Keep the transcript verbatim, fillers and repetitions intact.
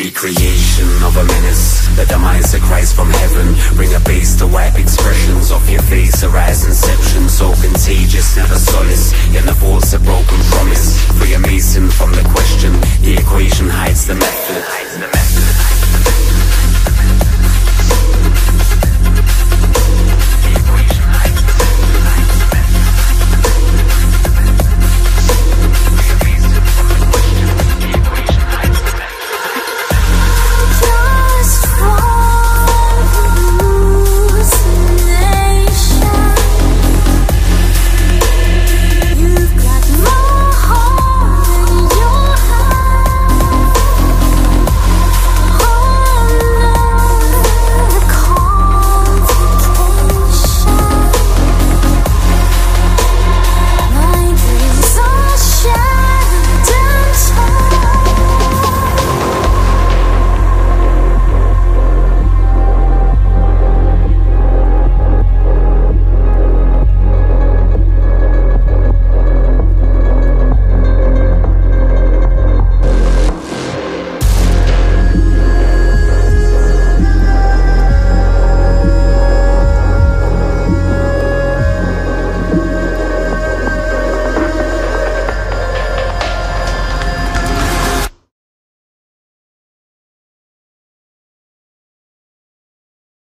recreation of a menace, the demise of Christ from heaven. Bring a bass to wipe expressions off your face, a rise inception, so contagious, never solace in the false, a broken promise. Free a mason from the question, the equation hides the method.